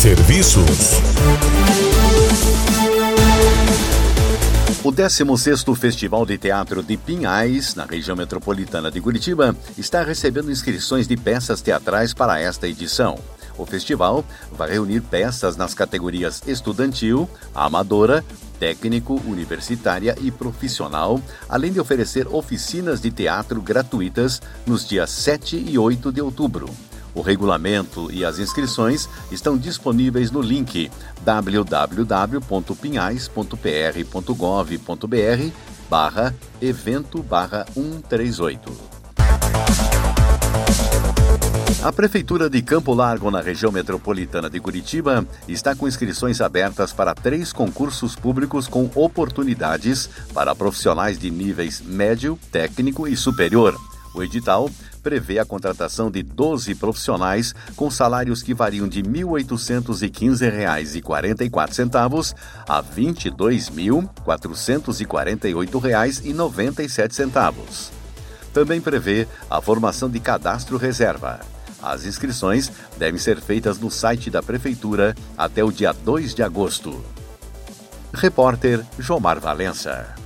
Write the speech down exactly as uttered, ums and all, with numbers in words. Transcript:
Serviços. O décimo sexto Festival de Teatro de Pinhais, na região metropolitana de Curitiba, está recebendo inscrições de peças teatrais para esta edição. O festival vai reunir peças nas categorias estudantil, amadora, técnico, universitária e profissional, além de oferecer oficinas de teatro gratuitas nos dias sete e oito de outubro. O regulamento e as inscrições estão disponíveis no link w w w ponto pinhais ponto p r ponto gov ponto b r barra evento barra cento e trinta e oito. A Prefeitura de Campo Largo, na região metropolitana de Curitiba, está com inscrições abertas para três concursos públicos com oportunidades para profissionais de níveis médio, técnico e superior. O edital prevê a contratação de doze profissionais com salários que variam de mil oitocentos e quinze reais e quarenta e quatro centavos a vinte e dois mil quatrocentos e quarenta e oito reais e noventa e sete centavos. Também prevê a formação de cadastro reserva. As inscrições devem ser feitas no site da Prefeitura até o dia dois de agosto. Repórter Jomar Valença.